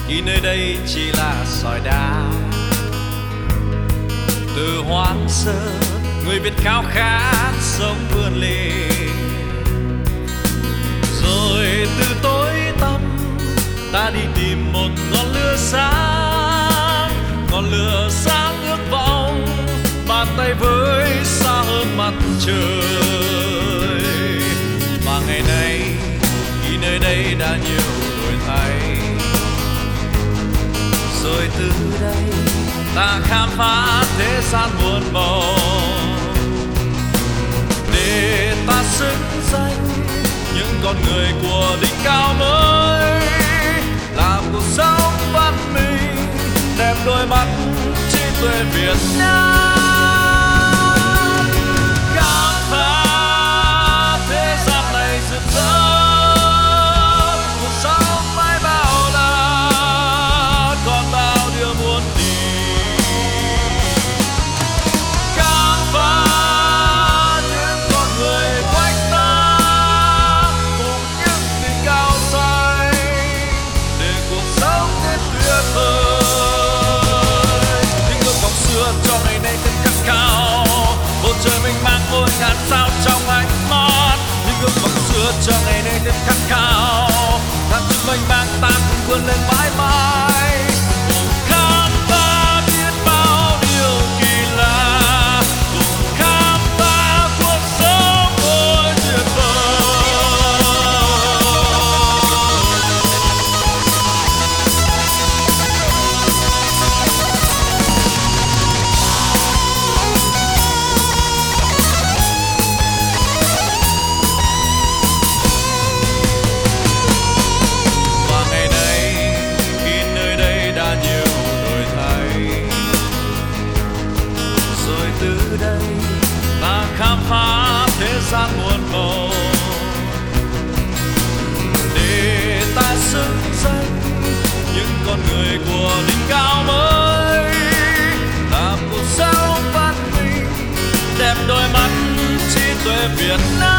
khi nơi đây chỉ là sỏi đá. Từ hoang sơ người Việt khao khát sống vươn lên, rồi từ tối tăm ta đi tìm một ngọn lửa sáng, ngọn lửa sáng ước vọng bàn tay với xa hơn mặt trời. Và ngày nay khi nơi đây đã nhiều đổi thay, rồi từ đây ta khám phá thế gian muôn màu, để ta xứng danh những con người của đỉnh cao mới, làm cuộc sống văn minh đẹp đôi mắt trí tuệ Việt Nam. Khám phá thế gian này rực rỡ, cuộc sống mãi bao la, còn bao điều muốn tìm. Khám phá những con người quanh ta cùng những đỉnh cao xanh, để cuộc sống thêm tuyệt vời. Những ước vọng xưa cho ngày nay thêm khát khao, bầu trời mênh mang muôn ngàn sao trong ánh mắt. Những ước vọng xưa cho ngày nay thêm khát khao, ngàn chữ mênh mang ta cùng vươn lên mãi mãi. Cùng khám phá biết bao điều kỳ lạ, cùng khám phá cuộc sống ôi tuyệt vời. Và ngày nay khi nơi đây đã nhiều đổi thay, rồi từ đây ta khám phá thế gian muôn màu, để ta xứng danh những con người của đỉnh cao mới, làm cuộc sống văn minh đẹp đôi mắt trí tuệ Việt Nam.